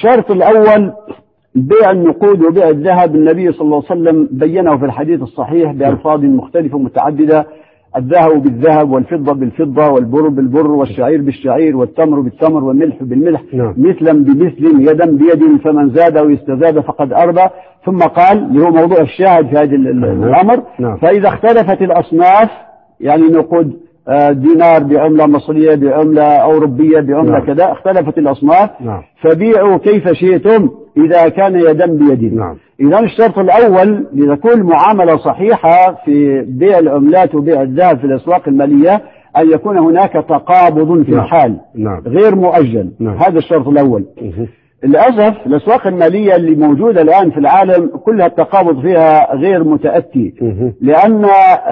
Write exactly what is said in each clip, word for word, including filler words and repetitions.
الشرط الأول بيع النقود وبيع الذهب. النبي صلى الله عليه وسلم بينه في الحديث الصحيح بألفاظ مختلفة متعددة: الذهب بالذهب، والفضة بالفضة، والبر بالبر، والشعير بالشعير، والتمر بالتمر، والملح بالملح، نعم. مثلا بمثل، يدا بيد، فمن زاد أو استزاد فقد أربى. ثم قال اللي هو موضوع الشاهد في هذا الأمر: نعم. فإذا اختلفت الأصناف، يعني نقود دينار بعملة مصرية، بعملة أوروبية، بعملة نعم. كذا، اختلفت الأصناف، نعم. فبيعوا كيف شئتم إذا كان يدا بيد. نعم. إذا الشرط الأول لتكون معاملة صحيحة في بيع العملات وبيع الذهب في الأسواق المالية أن يكون هناك تقابض في نعم. الحال، نعم. غير مؤجل. نعم. هذا الشرط الأول. للأسف الأسواق المالية اللي موجودة الآن في العالم كلها التقابض فيها غير متأتي، لأن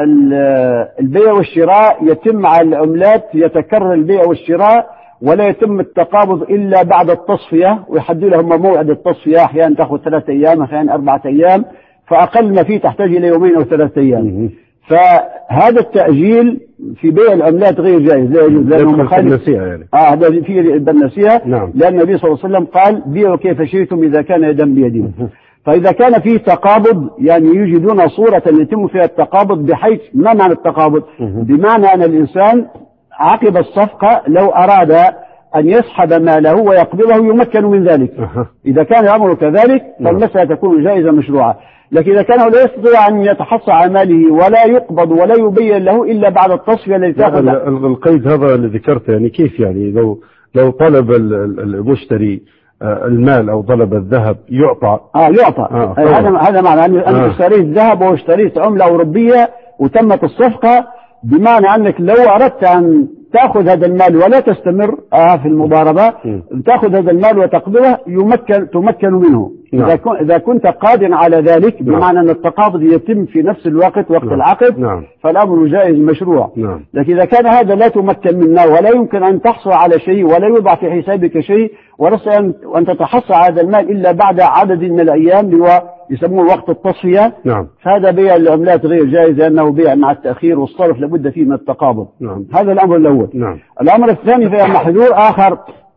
البيع والشراء يتم على العملات، يتكرر البيع والشراء ولا يتم التقابض إلا بعد التصفية، ويحددوا لهم موعد التصفية، أحيانا تأخذ ثلاثة أيام، أحيانا أربعة أيام، فأقل ما فيه تحتاج إلى يومين أو ثلاثة أيام. فهذا التأجيل في بيع العملات غير جائز، لا يجوز، لأنه مخالف. يعني. آه هذا في ربا النسيئة. نعم. لأن النبي صلى الله عليه وسلم قال: بيعوا كيف شئتم إذا كان يدا بيد. فإذا كان فيه تقابض، يعني يوجدون صورة يتم فيها التقابض، بحيث ما معنى التقابض؟ بمعنى أن الإنسان عقب الصفقة لو أراد أن يسحب ماله ويقبضه يمكن من ذلك. إذا كان الأمر كذلك فالمسألة تكون جائزة مشروعة. لكن إذا كان لا يستطيع أن يتحصى على ماله ولا يقبض ولا يبين له إلا بعد التصفية التي تأخذ. القيد هذا اللي ذكرته يعني كيف؟ يعني لو لو طلب المشتري المال أو طلب الذهب يعطى. آه يعطى. آه هذا هذا معنى أن أنت آه. اشتريت ذهب واشتريت عملة أوروبية وتمت الصفقة، بمعنى أنك لو أردت أن تأخذ هذا المال ولا تستمر آه في المضاربة، تأخذ هذا المال وتقبضه يمكن تمكن منه. نعم. إذا, كن إذا كنت قادر على ذلك، بمعنى نعم. أن التقابض يتم في نفس الوقت وقت نعم. العقد، نعم. فالأمر جائز مشروع. نعم. لكن إذا كان هذا لا تمكن منه ولا يمكن أن تحصل على شيء ولا يوضع في حسابك شيء ولست أن تتحصل على هذا المال إلا بعد عدد من الأيام اللي هو يسموه وقت التصفية، نعم. فهذا بيع العملات غير جائز، لأنه بيع مع التأخير والصرف لابد فيه من التقابض. نعم. هذا الأمر الأول. نعم. الأمر الثاني فيه محذور آخر،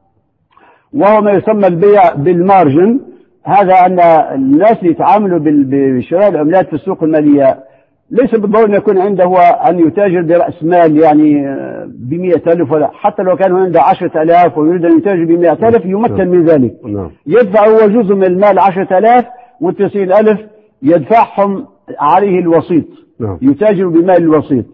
وهو ما يسمى البيع بالمارجن. هذا أن الناس اللي يتعاملوا بشراء العملات في السوق المالية ليس بالضرورة أن يكون عنده أن يتاجر برأس مال يعني بمئة ألف، ولا حتى لو كان عنده عشرة ألاف ويريد أن يتاجر بمئة ألف يمكن من ذلك. يدفع هو جزء من المال عشرة ألاف، والتسعين ألف يدفعهم عليه الوسيط، يتاجر بمال الوسيط،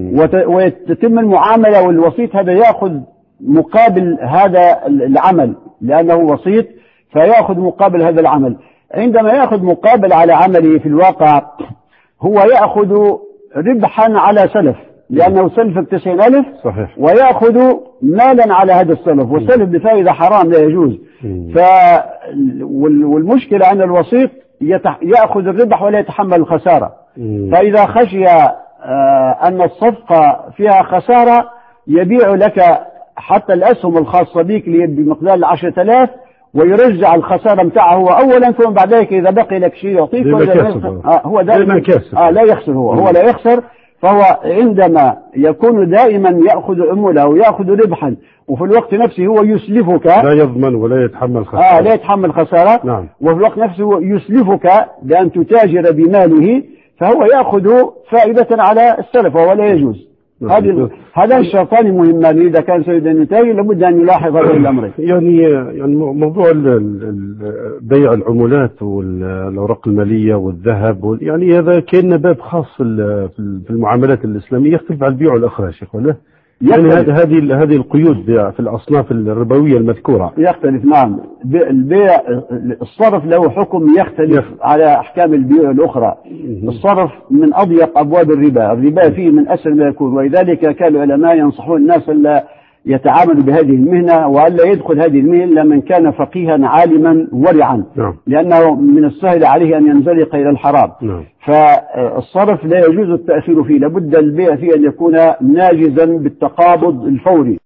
وتتم المعاملة، والوسيط هذا يأخذ مقابل هذا العمل لأنه وسيط، فيأخذ مقابل هذا العمل. عندما يأخذ مقابل على عمله في الواقع هو يأخذ ربحا على سلف، لأنه سلف بتسعين ألف، صحيح. ويأخذ مالا على هذا السلف، والسلف بفائدة حرام لا يجوز. ف... والمشكلة أن الوسيط يتح... يأخذ الربح ولا يتحمل الخسارة. مم. فإذا خشي أن الصفقة فيها خسارة يبيع لك حتى الأسهم الخاصة بك بمقدار العشرة آلاف ويرجع الخسارة متاعه هو أولا، ثم بعد ذلك إذا بقي لك شيء يعطيك. آه هو دائما آه لا يخسر، هو هو لا يخسر. فهو عندما يكون دائما يأخذ عموله ويأخذ ربحا، وفي الوقت نفسه هو يسلفك، لا يضمن ولا يتحمل خسارة. آه لا يتحمل خسارة. نعم. وفي الوقت نفسه يسلفك بأن تتاجر بماله، فهو يأخذ فائدة على السلف وهو لا يجوز. هذه هذا الشرطان مهمان. إذا كان سيد النتاج لابد أن يلاحظ هذه الأمرين. يعني يعني موضوع بيع العملات والأوراق المالية والذهب، يعني هذا كان باب خاص في المعاملات الإسلامية، يختلف عن البيع الأخرى شيخ ولا؟ يعني هذه هذه القيود في الأصناف الربوية المذكورة يختلف. نعم. البيع الصرف له حكم يختلف يخ... على أحكام البيع الأخرى. الصرف من أضيق أبواب الربا، الربا فيه من أسهل ما يكون، ولذلك كان العلماء ينصحون الناس ألا يتعامل بهذه المهنة وألا يدخل هذه المهنة إلا من كان فقيها عالما ورعا. نعم. لأنه من السهل عليه أن ينزلق إلى الحرام. نعم. فالصرف لا يجوز التأخير فيه، لابد البيع فيه أن يكون ناجزا بالتقابض الفوري.